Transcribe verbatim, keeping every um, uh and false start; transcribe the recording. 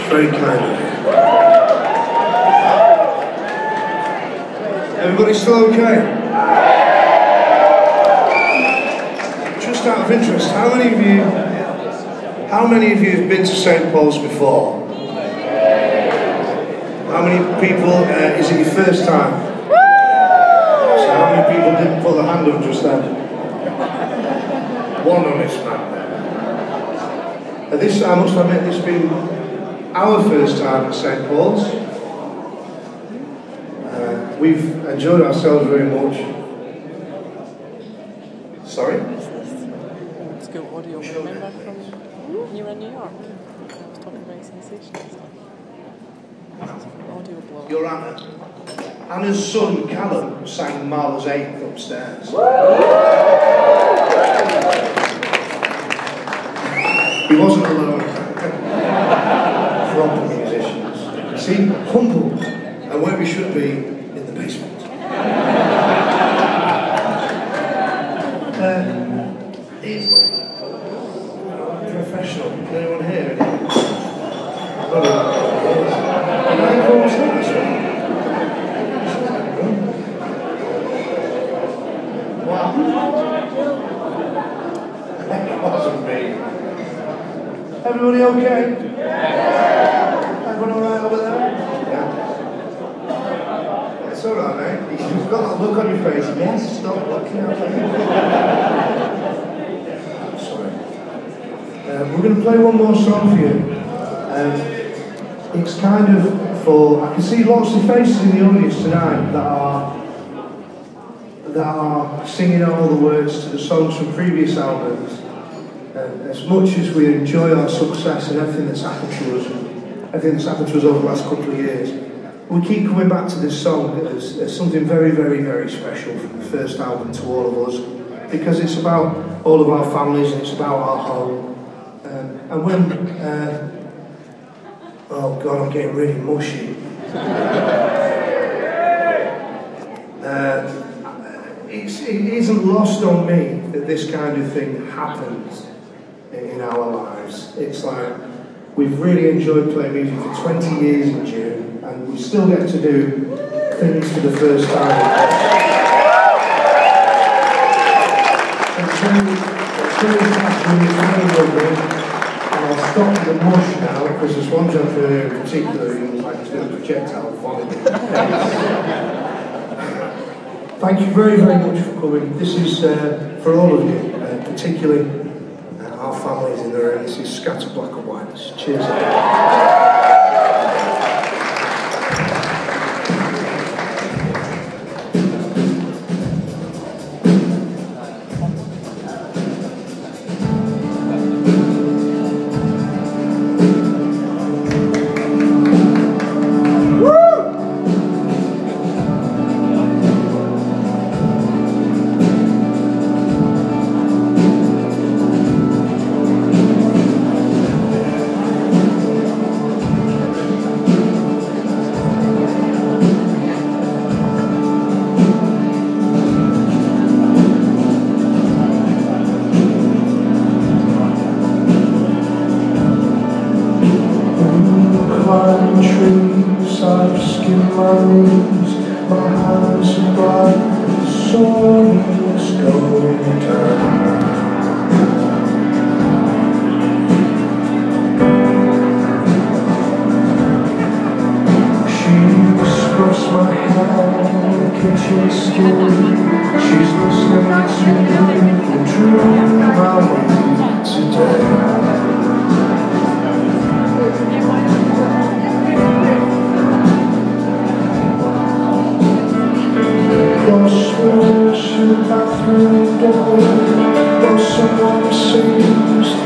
Very kind of you. Everybody still okay? Just out of interest, how many of you, how many of you have been to Saint Paul's before? How many people, uh, is it your first time? So how many people didn't put their hand up just then? One honest man. Uh, this, I must admit, this has been our first time at Saint Paul's. Uh, we've enjoyed ourselves very much. Sorry? Let's go audio. Remember from here in New York? I was talking about sensational stuff. Audio blog. Your Anna. Anna's son, Callum, sang Marla's Eighth upstairs. He wasn't alone. Proper musicians. See, humble, and where we should be, in the basement. uh, it's professional. Is anyone here? Oh, wow. That wasn't me. Everybody okay? Yeah. Everyone alright over there? Yeah. It's alright, mate. You've got that look on your face. Yes, stop looking at me. Sorry. Uh, we're going to play one more song for you. Um, it's kind of for... I can see lots of faces in the audience tonight that are that are singing all the words to the songs from previous albums. Uh, as much as we enjoy our success and everything that's happened to us, everything that's happened to us over the last couple of years, we keep coming back to this song as, as something very, very, very special from the first album to all of us, because it's about all of our families and it's about our home. Um, and when, uh, oh God, I'm getting really mushy. uh, it's, it isn't lost on me that this kind of thing happens in our lives. It's like we've really enjoyed playing music for twenty years in June, and we still get to do things for the first time. It's really, it's really touching, it's really lovely, and I'll stop the mush now because there's one gentleman here in particular who was like doing a projectile vomiting. Thank you very, very much for coming. This is uh, for all of you, uh, particularly our families in the room. This is Scatter Black and Whites. Cheers. I've skinned my knees, my hands are black, the sun is going down. She's crossed my hair in the kitchen skin. She's listening to the dream I want today. Crosswords in the bathroom door, or someone sings